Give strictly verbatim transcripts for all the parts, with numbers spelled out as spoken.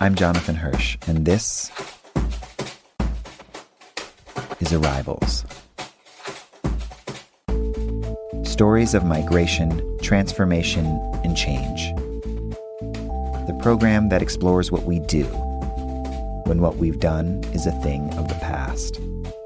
I'm Jonathan Hirsch, and this is Arrivals. Stories of migration, transformation, and change. The program that explores what we do when what we've done is a thing of the past.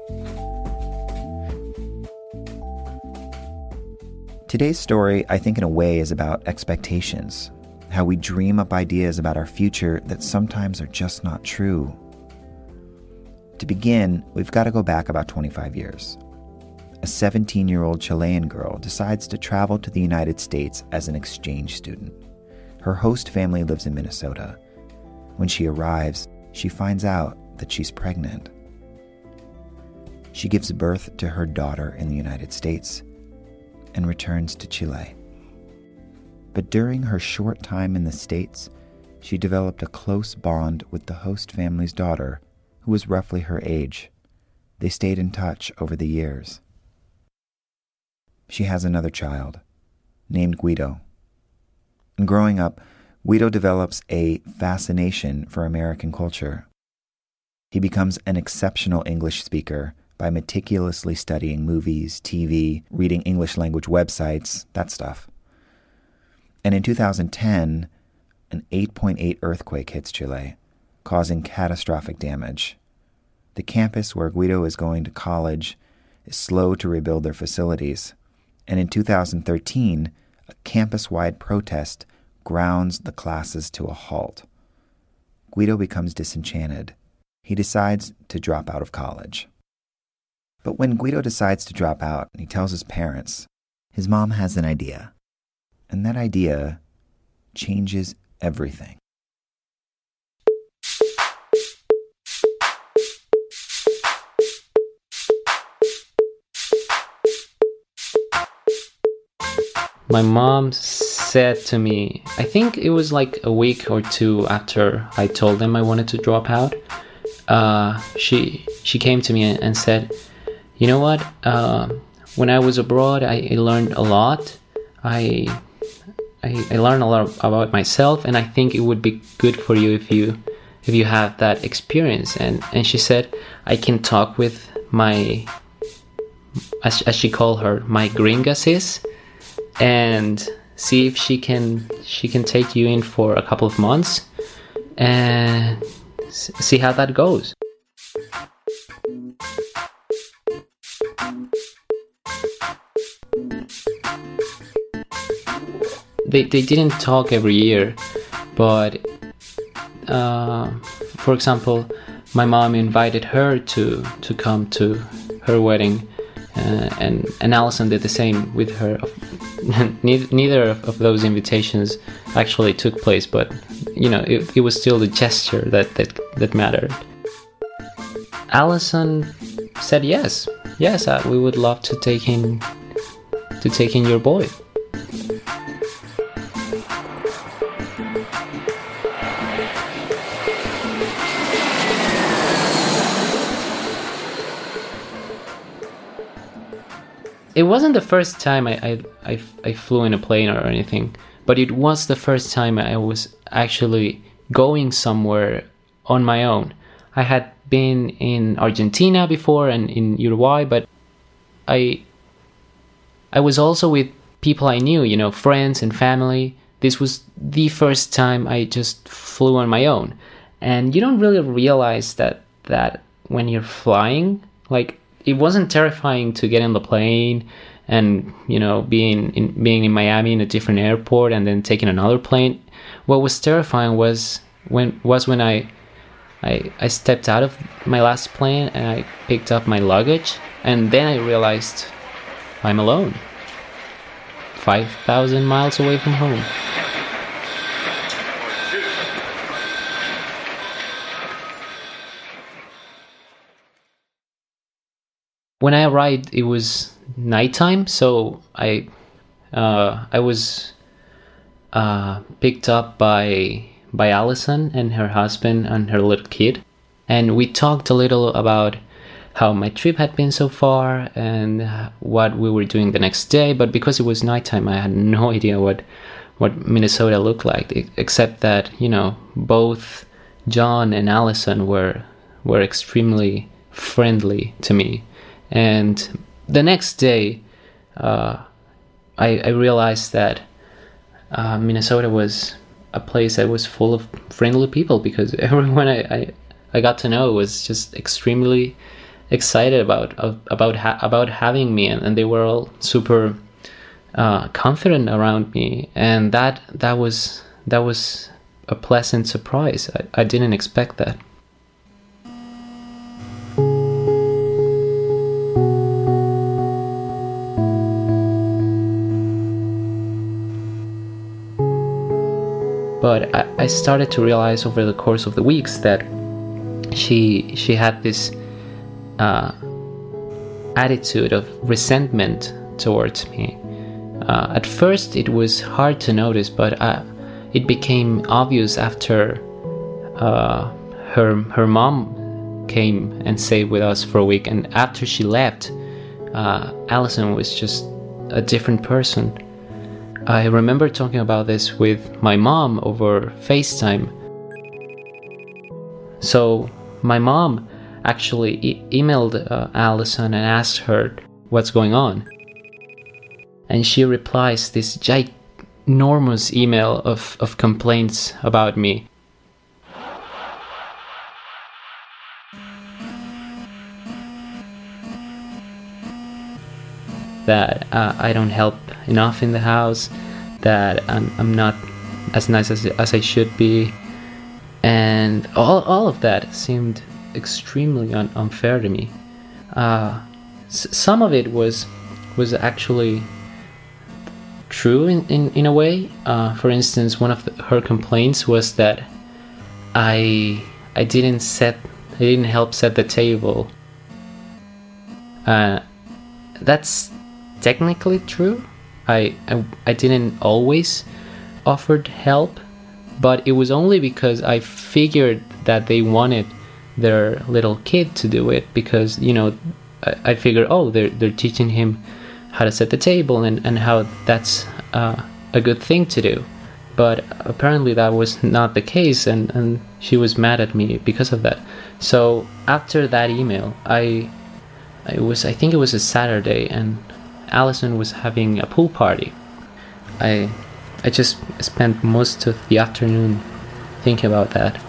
Today's story, I think in a way, is about expectations, how we dream up ideas about our future that sometimes are just not true. To begin, we've got to go back about twenty-five years. A seventeen-year-old Chilean girl decides to travel to the United States as an exchange student. Her host family lives in Minnesota. When she arrives, she finds out that she's pregnant. She gives birth to her daughter in the United States and returns to Chile. But during her short time in the States, she developed a close bond with the host family's daughter, who was roughly her age. They stayed in touch over the years. She has another child, named Guido. And growing up, Guido develops a fascination for American culture. He becomes an exceptional English speaker by meticulously studying movies, T V, reading English language websites, that stuff. And in two thousand ten, an eight point eight earthquake hits Chile, causing catastrophic damage. The campus where Guido is going to college is slow to rebuild their facilities. And in two thousand thirteen, a campus-wide protest grounds the classes to a halt. Guido becomes disenchanted. He decides to drop out of college. But when Guido decides to drop out and he tells his parents, his mom has an idea. And that idea changes everything. My mom said to me, I think it was like a week or two after I told them I wanted to drop out, uh, she she came to me and said, you know what, uh, when I was abroad, I, I learned a lot. I, I I learned a lot about myself, and I think it would be good for you if you if you have that experience. And, and she said, I can talk with my, as, as she called her, my gringa sis, and see if she can she can take you in for a couple of months and see how that goes. They they didn't talk every year, but uh, for example, my mom invited her to to come to her wedding, uh, and and Allison did the same with her. neither, neither of those invitations actually took place, but you know, it, it was still the gesture that, that that mattered. Allison said yes, yes, uh, we would love to take in to take in your boy. It wasn't the first time I, I, I, I flew in a plane or anything, but it was the first time I was actually going somewhere on my own. I had been in Argentina before and in Uruguay, but I I was also with people I knew, you know, friends and family. This was the first time I just flew on my own. And you don't really realize that that when you're flying, like, it wasn't terrifying to get in the plane and, you know, being in being in Miami in a different airport and then taking another plane. What was terrifying was when was when I I I stepped out of my last plane and I picked up my luggage, and then I realized I'm alone, five thousand miles away from home. When I arrived, it was nighttime, so I uh, I was uh, picked up by by Allison and her husband and her little kid, and we talked a little about how my trip had been so far and what we were doing the next day. But because it was nighttime, I had no idea what what Minnesota looked like, except that, you know, both John and Allison were were extremely friendly to me. And the next day, uh, I, I realized that uh, Minnesota was a place that was full of friendly people, because everyone I, I, I got to know was just extremely excited about about ha- about having me, and, and they were all super uh, confident around me, and that that was that was a pleasant surprise. I, I didn't expect that. But I, I started to realize over the course of the weeks that she she had this uh, attitude of resentment towards me. Uh, at first, it was hard to notice, but I, it became obvious after uh, her her mom came and stayed with us for a week, and after she left, uh, Allison was just a different person. I remember talking about this with my mom over FaceTime. So my mom actually e- emailed uh, Allison and asked her what's going on. And she replies this ginormous email of, of complaints about me. That uh, I don't help enough in the house, that I'm, I'm not as nice as, as I should be, and all all of that seemed extremely un- unfair to me. Uh, s- some of it was was actually true in, in, in a way. Uh, for instance, one of the, her complaints was that I I didn't set I didn't help set the table. Uh, that's technically true. I, I I didn't always offered help, but it was only because I figured that they wanted their little kid to do it, because, you know, I, I figured, oh, they're they're teaching him how to set the table, and, and how that's uh, a good thing to do. But apparently that was not the case, and, and she was mad at me because of that. So after that email, I it was I think it was a Saturday, and Allison was having a pool party. I I just spent most of the afternoon thinking about that.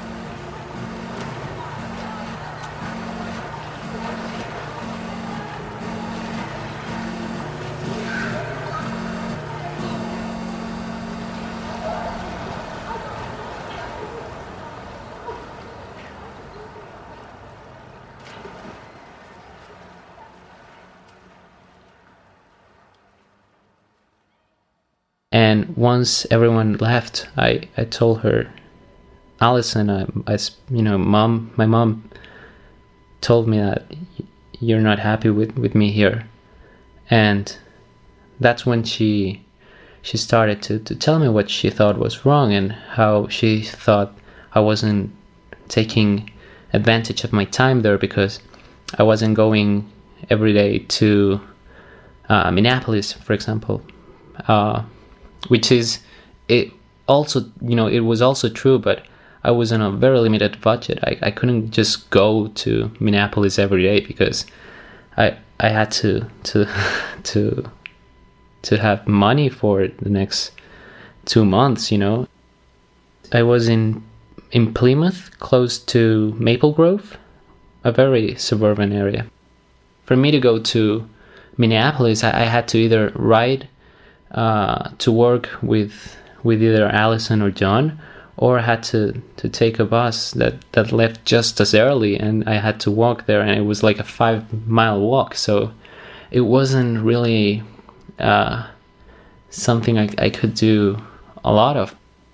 And once everyone left, I, I told her, Allison, I, I, you know, mom, my mom told me that you're not happy with, with me here. And that's when she she started to, to tell me what she thought was wrong, and how she thought I wasn't taking advantage of my time there, because I wasn't going every day to uh, Minneapolis, for example. Uh, which is it also, you know, it was also true, but I was on a very limited budget. I, I couldn't just go to Minneapolis every day, because I I had to to to to have money for the next two months, you know. I was in in Plymouth, close to Maple Grove, a very suburban area. For me to go to Minneapolis, I, I had to either ride Uh, to work with with either Allison or John, or I had to, to take a bus that, that left just as early, and I had to walk there, and it was like a five mile walk, so it wasn't really uh, something I, I could do a lot of.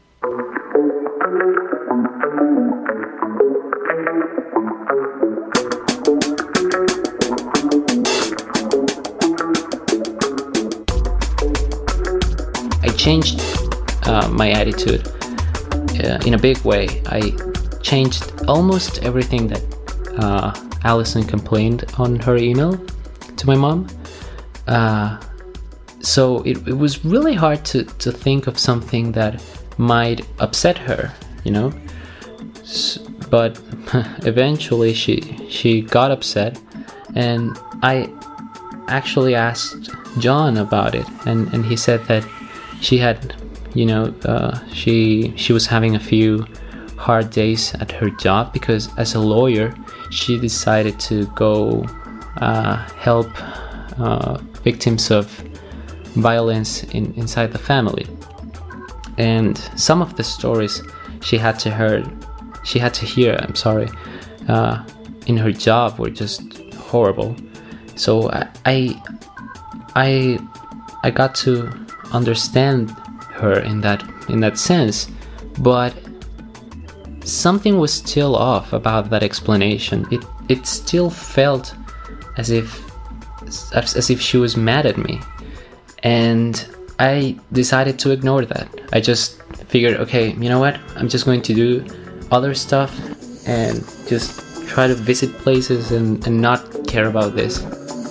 Changed uh, my attitude uh, in a big way. I changed almost everything that uh, Allison complained on her email to my mom. Uh, so it, it was really hard to, to think of something that might upset her, you know? S- but eventually she she got upset, and I actually asked John about it, and, and he said that she had, you know, uh, she she was having a few hard days at her job because as a lawyer she decided to go uh, help uh, victims of violence in, inside the family. And some of the stories she had to hear, she had to hear, I'm sorry, uh, in her job were just horrible. So I, I, I, I got to understand her in that in that sense, but something was still off about that explanation. It it still felt as if as, as if she was mad at me, and I decided to ignore that. I just figured, okay, you know what? I'm just going to do other stuff and just try to visit places and, and not care about this.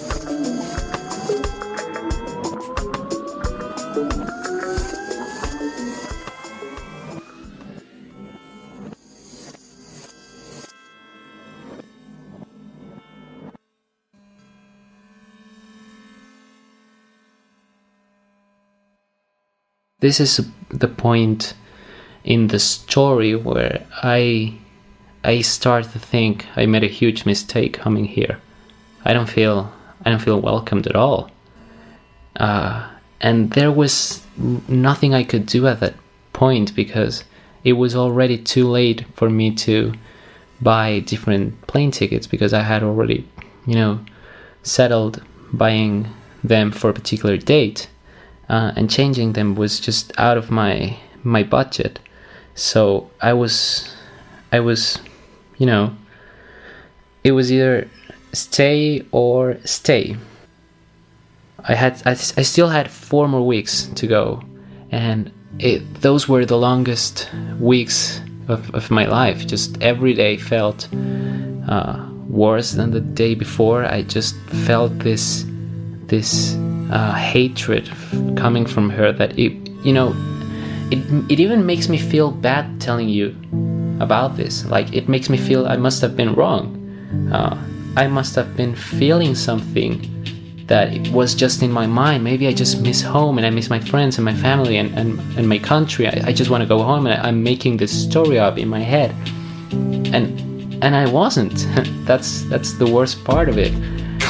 This is the point in the story where I I start to think I made a huge mistake coming here. I don't feel I don't feel welcomed at all, uh, and there was nothing I could do at that point because it was already too late for me to buy different plane tickets because I had already, you know, settled buying them for a particular date. Uh, and changing them was just out of my my budget, so I was I was, you know, it was either stay or stay. I had I, I still had four more weeks to go, and it, those were the longest weeks of, of my life. Just every day felt uh, worse than the day before. I just felt this this. Uh, hatred coming from her that it, you know, it it even makes me feel bad telling you about this. Like, it makes me feel I must have been wrong. Uh, I must have been feeling something that it was just in my mind. Maybe I just miss home and I miss my friends and my family and, and, and my country. I, I just want to go home, and I, I'm making this story up in my head. And and I wasn't. that's that's the worst part of it.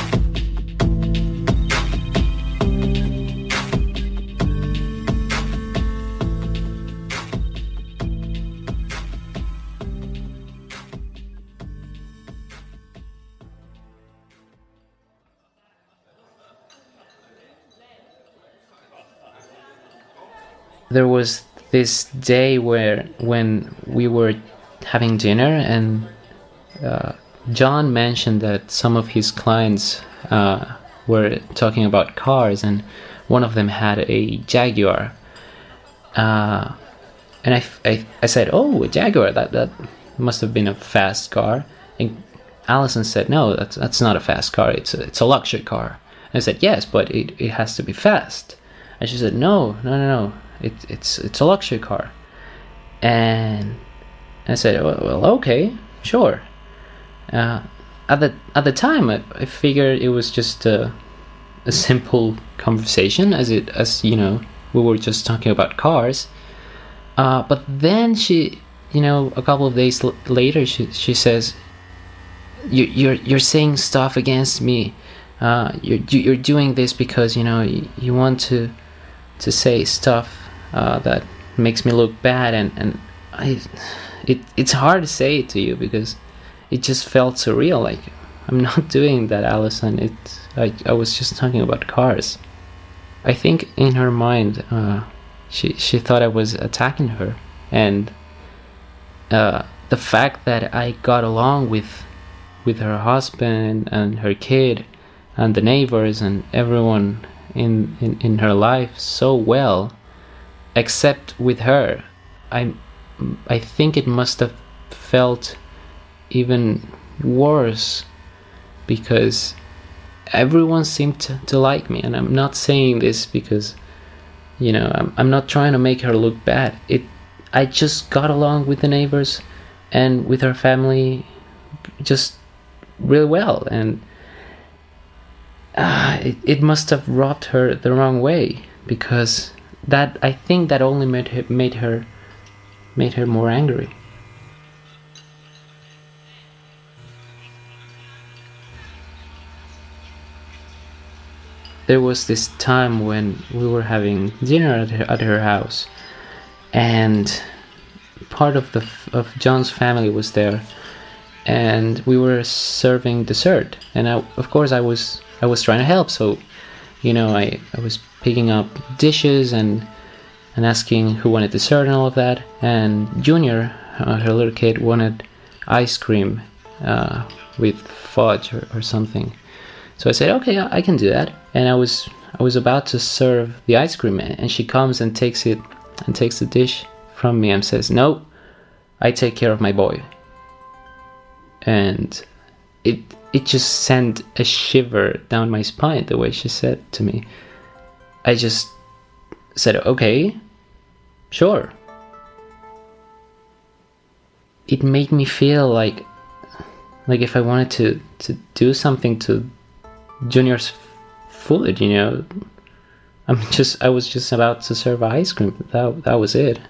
There was this day where when we were having dinner, and uh, John mentioned that some of his clients uh, were talking about cars, and one of them had a Jaguar. Uh, and I, I, I said, oh, a Jaguar, that, that must have been a fast car. And Allison said, no, that's that's not a fast car, it's a, it's a luxury car. And I said, yes, but it, it has to be fast. And she said, no, no, no, no. It, it's it's a luxury car. And I said, well, well okay, sure. Uh, at the at the time, I, I figured it was just a, a simple conversation, as it as you know, we were just talking about cars. Uh, but then she, you know, a couple of days l- later, she she says, you, you're you're saying stuff against me. Uh, you're you're doing this because you know you, you want to to say stuff. Uh, that makes me look bad, and, and I, it it's hard to say it to you because it just felt surreal. Like, I'm not doing that, Allison. It I I was just talking about cars. I think in her mind, uh, she she thought I was attacking her, and uh, the fact that I got along with with her husband and her kid and the neighbors and everyone in in, in her life so well. Except with her, I, I think it must have felt even worse because everyone seemed to, to like me. And I'm not saying this because, you know, I'm, I'm not trying to make her look bad. It, I just got along with the neighbors, and with her family just really well. And uh, it, it must have rubbed her the wrong way, because that I think that only made her, made her made her more angry. There was this time when we were having dinner at her, at her house, and part of the of John's family was there, and we were serving dessert. And I, of course, I was I was trying to help. So, you know, I, I was picking up dishes and and asking who wanted dessert and all of that. And Junior, uh, her little kid, wanted ice cream uh, with fudge or, or something. So I said, okay, I can do that. And I was I was about to serve the ice cream, and she comes and takes it and takes the dish from me and says, "No, I take care of my boy." And it it just sent a shiver down my spine the way she said to me. I just said, okay, sure. It made me feel like like if I wanted to, to do something to Junior's food, you know. I'm just I was just about to serve ice cream. That that was it.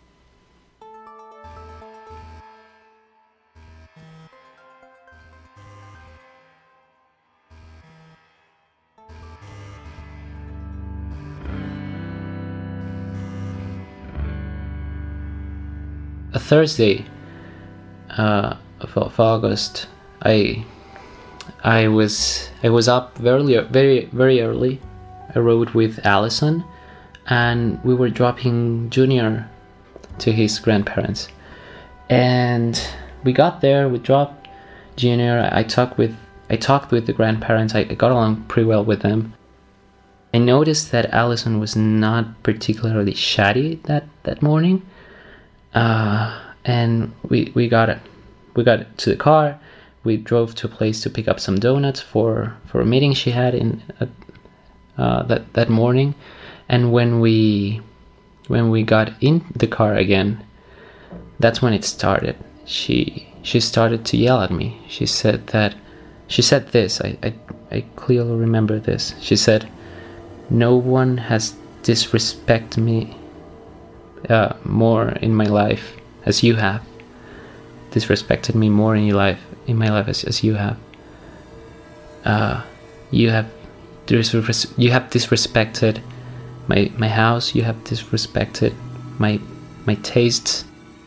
A Thursday uh, of, of August, I I was I was up very very very early. I rode with Allison, and we were dropping Junior to his grandparents. And we got there. We dropped Junior. I, I talked with I talked with the grandparents. I, I got along pretty well with them. I noticed that Allison was not particularly chatty that that morning. Uh, and we we got it. We got to the car. We drove to a place to pick up some donuts for, for a meeting she had in uh, uh, that that morning. And when we when we got in the car again, that's when it started. She she started to yell at me. She said that she said this. I I, I clearly remember this. She said, "No one has disrespected me Uh, more in my life as you have. Disrespected me more in your life, in my life as, as you have. Uh, you have disres- you have disrespected my my house. You have disrespected my my tastes."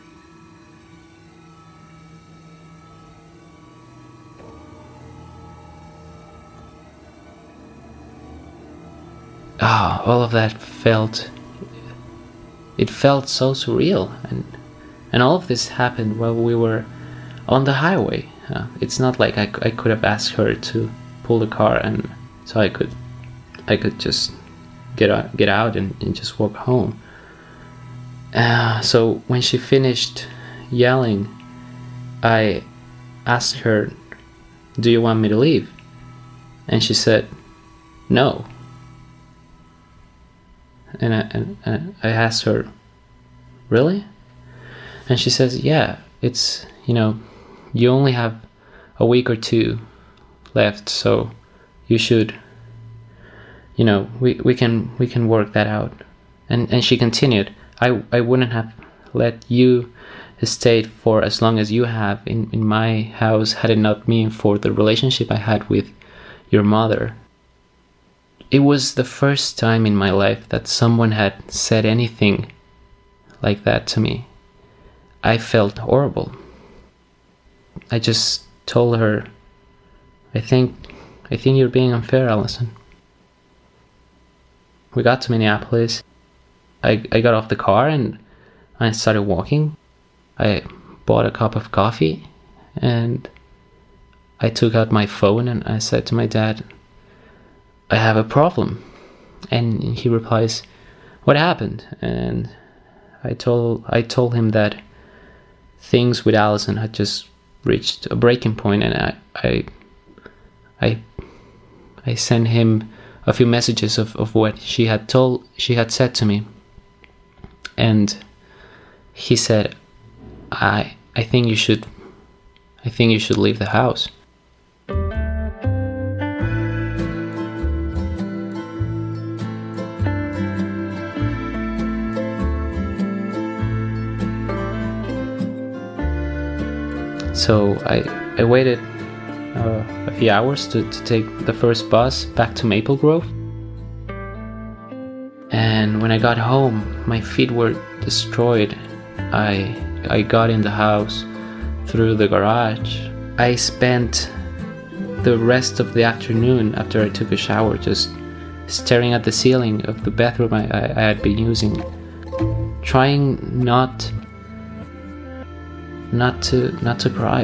Ah, oh, all of that felt. It felt so surreal, and and all of this happened while we were on the highway. Uh, it's not like I, I could have asked her to pull the car, and so I could I could just get out, get out and, and just walk home. Uh, so when she finished yelling, I asked her, "Do you want me to leave?" And she said, "No." And I, and, and I asked her, "Really?" And she says, "Yeah, it's, you know, you only have a week or two left, so you should, you know, we, we can we can work that out." And and she continued, I, I wouldn't have let you stay for as long as you have in, in my house had it not been for the relationship I had with your mother. It was the first time in my life that someone had said anything like that to me. I felt horrible. I just told her, I think I think you're being unfair, Allison." We got to Minneapolis. I, I got off the car and I started walking. I bought a cup of coffee and I took out my phone and I said to my dad, "I have a problem." And he replies, "What happened?" And I told I told him that things with Allison had just reached a breaking point, and I I I, I sent him a few messages of, of what she had told she had said to me. And he said, I I think you should I think you should leave the house. So I, I waited uh, a few hours to, to take the first bus back to Maple Grove. And when I got home, my feet were destroyed. I, I got in the house through the garage. I spent the rest of the afternoon after I took a shower just staring at the ceiling of the bathroom I, I, I had been using, trying not not to not to cry.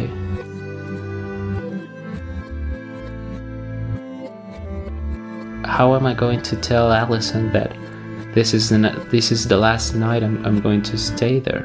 How am I going to tell Allison that this is the this is the last night I'm I'm going to stay there?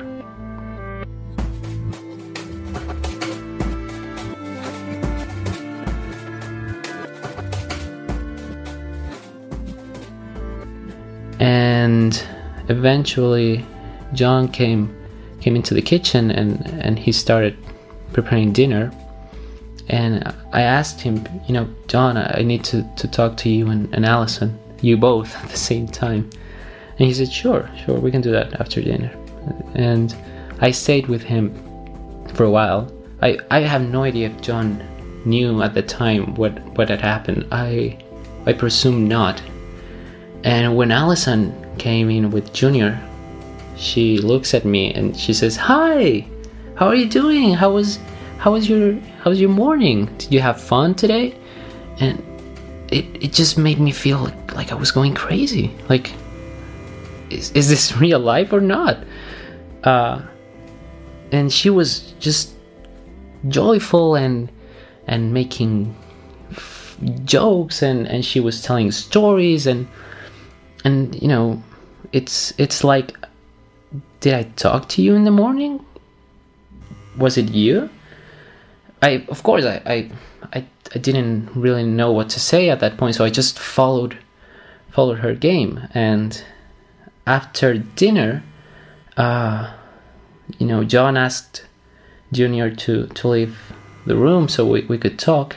And eventually John came came into the kitchen and, and he started preparing dinner. And I asked him, you know, John, I need to, to talk to you and, and Allison, you both at the same time. And he said, sure, sure, we can do that after dinner. And I stayed with him for a while. I, I have no idea if John knew at the time what, what had happened. I I presume not. And when Allison came in with Junior, she looks at me and she says, "Hi, how are you doing? How was how was your how was your morning? Did you have fun today?" And it it just made me feel like, like I was going crazy. Like, is is this real life or not? Uh, and she was just joyful and and making f- jokes and, and she was telling stories and and you know, it's it's like, did I talk to you in the morning? Was it you? I of course I, I I I didn't really know what to say at that point, so I just followed followed her game. And after dinner, uh, you know, John asked Junior to, to leave the room so we, we could talk.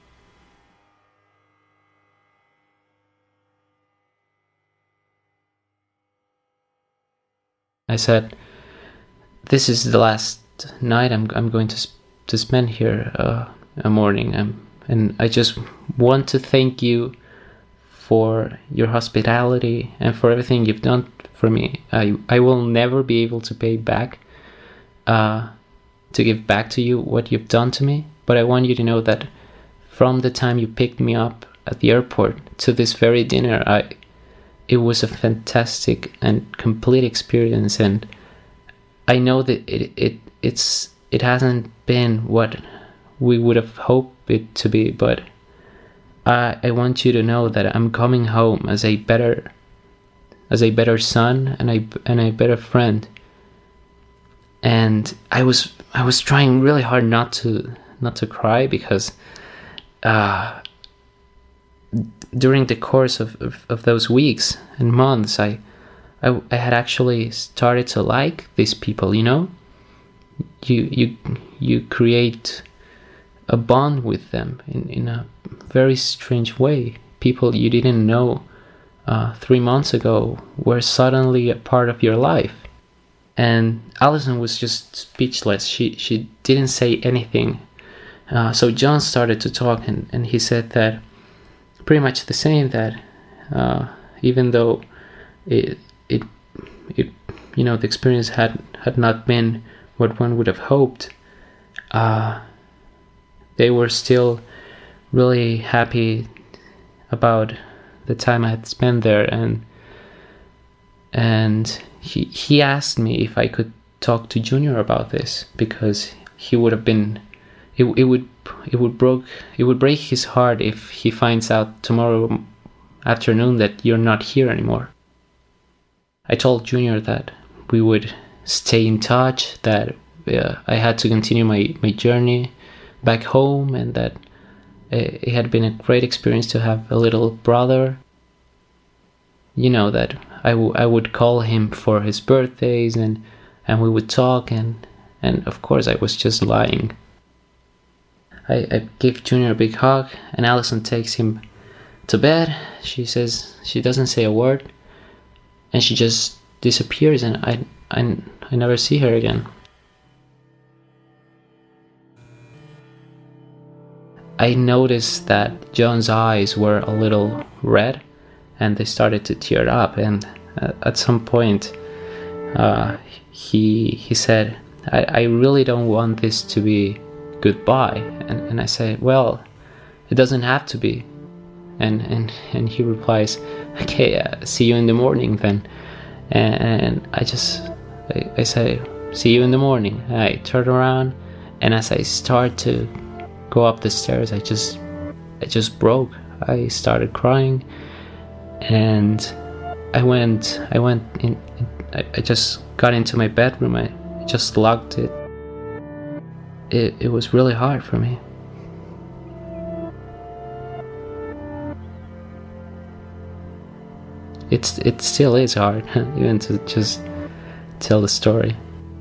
I said, "This is the last night I'm I'm going to sp- to spend here uh, a morning, um, and I just want to thank you for your hospitality and for everything you've done for me. I I will never be able to pay back, uh, to give back to you what you've done to me. But I want you to know that from the time you picked me up at the airport to this very dinner, I." It was a fantastic and complete experience, and I know that it it it's it hasn't been what we would have hoped it to be, but I I want you to know that I'm coming home as a better as a better son and a and a better friend. And I was I was trying really hard not to not to cry because uh during the course of, of, of those weeks and months, I, I I had actually started to like these people. You know, you you you create a bond with them in, in a very strange way. People you didn't know uh, three months ago were suddenly a part of your life. And Allison was just speechless. She she didn't say anything. Uh, so John started to talk, and, and he said that pretty much the same, that uh, even though it, it, it, you know, the experience had, had not been what one would have hoped, uh, they were still really happy about the time I had spent there. And and he he asked me if I could talk to Junior about this, because he would have been, it, it would It would broke. It would break his heart if he finds out tomorrow afternoon that you're not here anymore. I told Junior that we would stay in touch, that uh, I had to continue my, my journey back home, and that it had been a great experience to have a little brother. You know, that I, w- I would call him for his birthdays, and, and we would talk, and And of course, I was just lying. I, I give Junior a big hug, and Allison takes him to bed. She says, she doesn't say a word, and she just disappears, and I, I, I never see her again. I noticed that John's eyes were a little red, and they started to tear up, and uh, at some point uh, he he said, I, I really don't want this to be goodbye. And, and I say, well, it doesn't have to be. And and, and he replies, okay, uh, see you in the morning then. And, and I just, I, I say, see you in the morning. I turn around, and as I start to go up the stairs, I just, I just broke. I started crying, and I went, I went in, I, I just got into my bedroom. I just locked it. It, it was really hard for me. It's, it still is hard, even to just tell the story.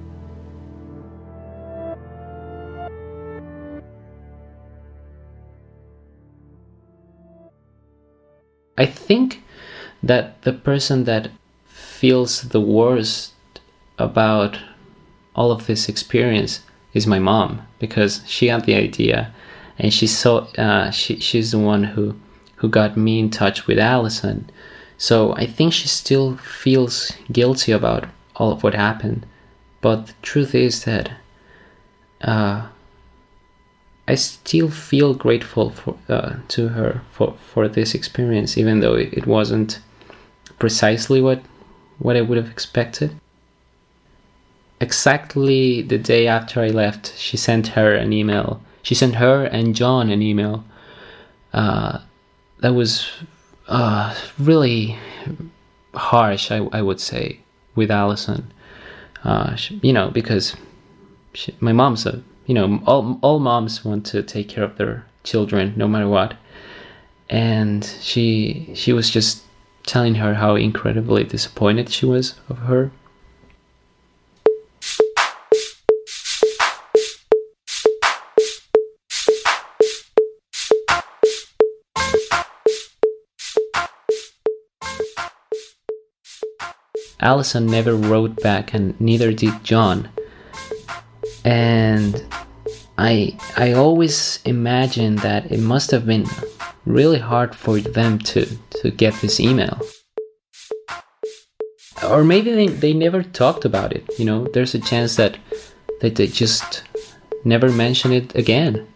I think that the person that feels the worst about all of this experience is my mom, because she had the idea, and she's so uh, she she's the one who who got me in touch with Allison. So I think she still feels guilty about all of what happened, but the truth is that uh, I still feel grateful for uh, to her for, for this experience, even though it, it wasn't precisely what what I would have expected. Exactly the day after I left, she sent her an email. She sent her and John an email uh, that was uh, really harsh, I, I would say, with Allison. Uh, she, you know, because she, my mom's a, you know, all all moms want to take care of their children no matter what. And she she was just telling her how incredibly disappointed she was of her. Allison never wrote back, and neither did John. And I I always imagined that it must have been really hard for them to, to get this email. Or maybe they, they never talked about it, you know, there's a chance that, that they just never mention it again.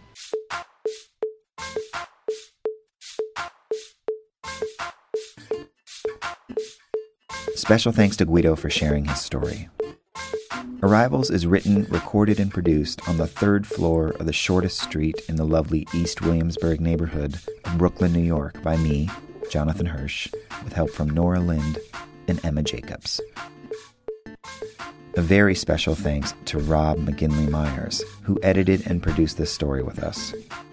Special thanks to Guido for sharing his story. Arrivals is written, recorded, and produced on the third floor of the shortest street in the lovely East Williamsburg neighborhood of Brooklyn, New York by me, Jonathan Hirsch, with help from Nora Lind and Emma Jacobs. A very special thanks to Rob McGinley Myers, who edited and produced this story with us.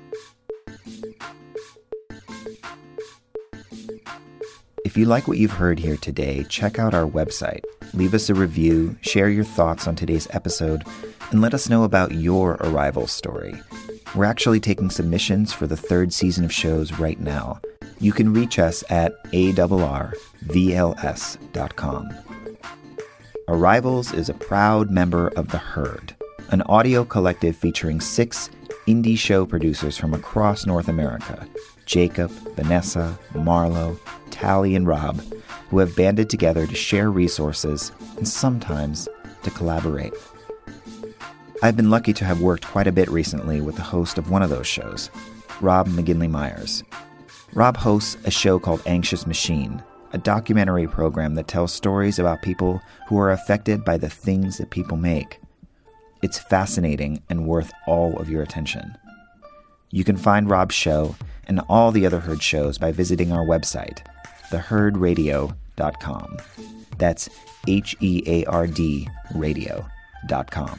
If you like what you've heard here today, check out our website, leave us a review, share your thoughts on today's episode, and let us know about your Arrival story. We're actually taking submissions for the third season of shows right now. You can reach us at A R R V L S dot com. Arrivals is a proud member of The Herd, an audio collective featuring six indie show producers from across North America: Jacob, Vanessa, Marlo, Tally, and Rob, who have banded together to share resources and sometimes to collaborate. I've been lucky to have worked quite a bit recently with the host of one of those shows, Rob McGinley Myers. Rob hosts a show called Anxious Machine, a documentary program that tells stories about people who are affected by the things that people make. It's fascinating and worth all of your attention. You can find Rob's show and all the other Herd shows by visiting our website, the herd radio dot com. That's H E A R D radio dot com.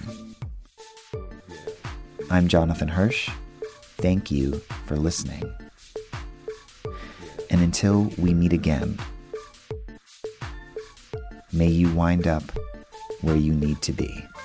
I'm Jonathan Hirsch. Thank you for listening. And until we meet again, may you wind up where you need to be.